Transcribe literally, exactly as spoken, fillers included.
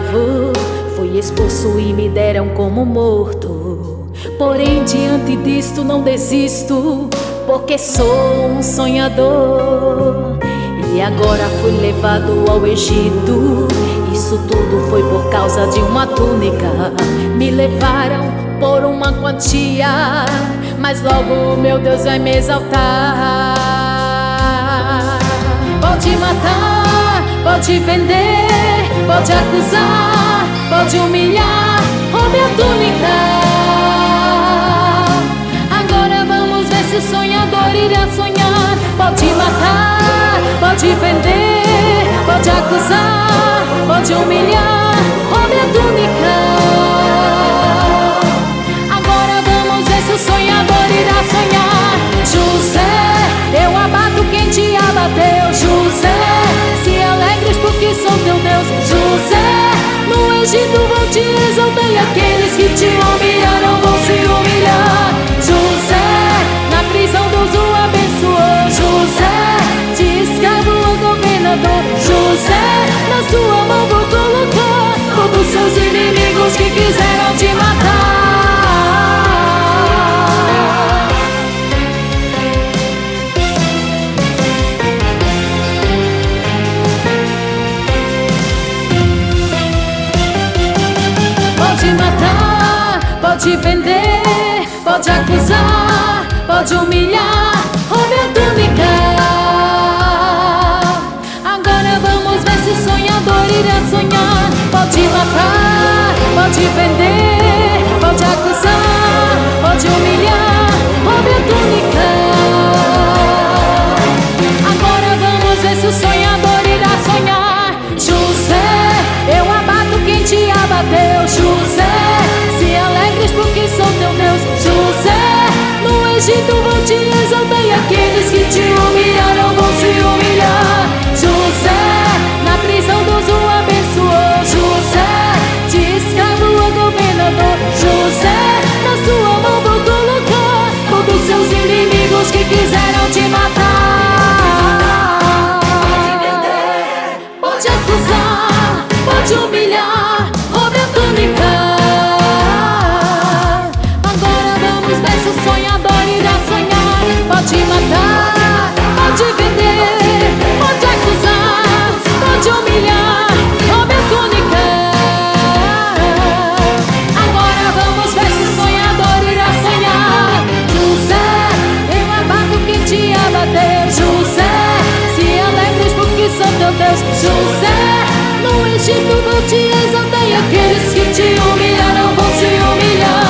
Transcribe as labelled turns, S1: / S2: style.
S1: escravo, fui expulso e me deram como morto. Porém, diante disto não desisto, porque sou um sonhador. E agora fui levado ao Egito. Isso tudo foi por causa de uma túnica. Me levaram por uma quantia, mas logo meu Deus vai me exaltar. Pode matar, pode vender, pode acusar, pode humilhar, roube a túnica. Agora vamos ver se o sonhador irá sonhar. Pode matar, pode vender, pode acusar, pode humilhar, roube a túnica. Agora vamos ver se o sonhador irá sonhar. José, eu abato quem te abateu. José, se alegres porque sou teu Deus. José, no Egito vou te exaltar e aqueles que te humilharam vão se humilhar. José, na prisão Deus o abençoou. José, de escravo a governador. José, na sua mão vou colocar todos os seus inimigos que quiseram te matar. Pode matar, pode vender, pode acusar, pode humilhar, roube a túnica. Agora vamos ver se o sonhador irá sonhar. Pode matar, pode vender, pode acusar, pode humilhar, roube a túnica. Agora vamos ver se o sonhador irá sonhar. José, eu abato quem te abateu. José, se alegres porque sou teu Deus. José, no Egito vou te exaltar e aqueles que te humilharam vão se humilhar. José, na prisão Deus o abençoou. José, de escravo a governador. José, na sua mão vou colocar todos seus inimigos que quiseram te matar. Pode vender, pode acusar, pode humilhar, roube a túnica. Agora vamos ver se o sonhador irá sonhar. Pode matar, pode vender, pode acusar, pode humilhar, roube a túnica. Agora vamos ver se o sonhador irá sonhar. José, eu abato quem te abateu. José, se alegres porque sou teu Deus. José, no Egito vou te exaltar e aqueles que te humilharam vão se humilhar.